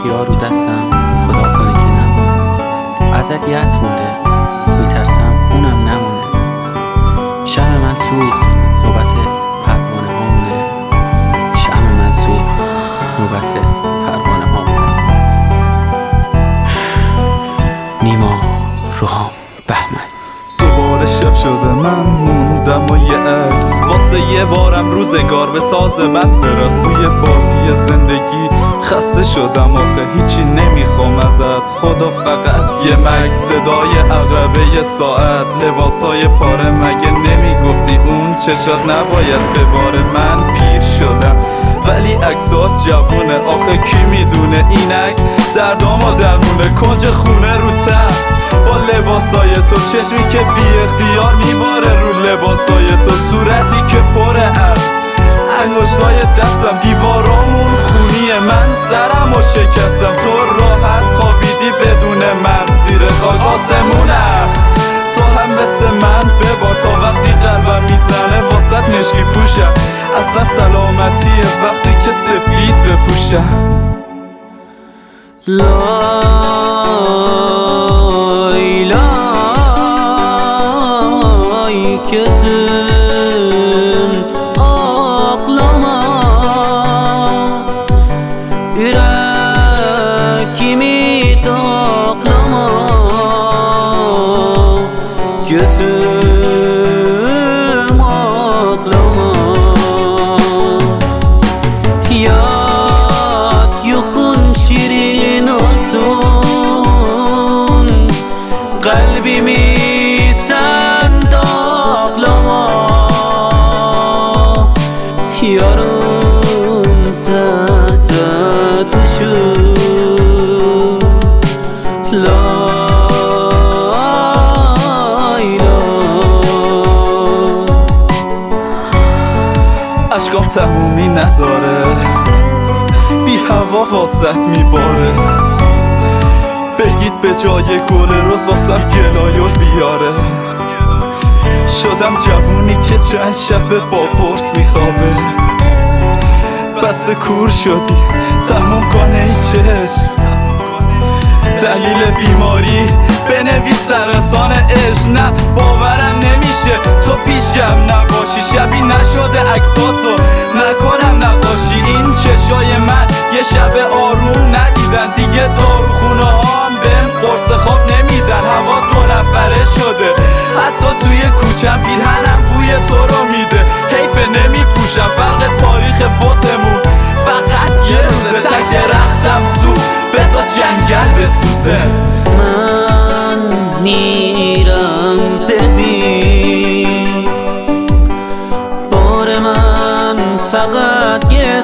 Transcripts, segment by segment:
خیار رو دستم، خدا کنه که نمونه. ازت یت مونده، میترسم اونم نمونه. شمع من سوخت، نوبت پروانه هامونه. شمع من سوخت، نوبت پروانه هامونه. نیما روحام بهمن. دوباره شب شده من موندم و یه عکس واسه یه بارم روزگار به ساز من برس. توی بازی زندگی خسته شدم آخه هیچی نمیخوام ازت خدا، فقط یه مکس، صدای عقربه یه ساعت، لباسای پاره. مگه نمیگفتی اون چشات نباید بباره؟ من پیر شدم ولی عکسات جوونه، آخه کی میدونه این عکس دردامو درمونه. کنج خونه رو تخت با لباسای تو، چشمی که بی اختیار میباره رو لباسای تو، صورتی که پر ابر، انگشتای دستم، دیوارامون خونیه، من سرمو شکستم، تو راحت خوابیدی بدون من زیر خاک آسمونم. تو هم مثل من ببار تا وقتی قلبم میزنه واسط مشکی پوشم، اصلا سلامتیه وقتی که سفید بپوشم. لای لای kesin aklama, yüreğimi taklama, gözüm aklama. Yat yukun şirin olsun, kalbimi sen taklama. Yarım derde düşüp lay lay. اشکام تمومی نداره، بی هوا واسط میباره، بگید به جای گل روز واسم گلایول بیاره. شدم جوونی که چند شب با پرس میخوابه، بس کور شدی تموم کنه ای چشم، دلیل بیماری بنویس سرطان عشق. نه باورم نمیشه تو پیشم نباشی، شبی نشده عکساتو نکنم نقاشی. این چشای من یه شب آروم ندیدن دیگه، داروخونه هام بهم قرص خواب نمیدن، هوا 2 نفره شده، حتی توی کوچم پیرهنم بوی تو رو میده. حیف نمیپوشم فرق تاریخ فوتمون فقط یه روزه، تک درختم سوخت بذار جنگل بسوزه. من میرم ببین بار من فقط یه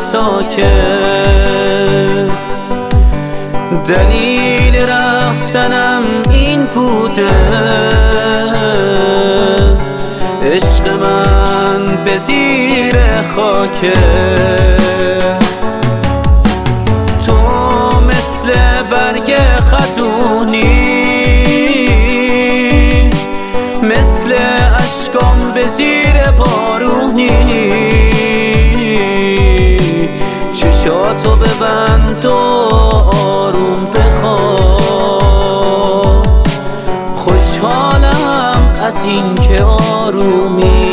ساکت، دلیل رفتنم این بوده، عشق من به زیر خاکه. تو مثل برگ خزونی، مثل اشکام به زیر بارونی، چشاتو ببند و آروم بخواب، خوشحالم از این که آرومی.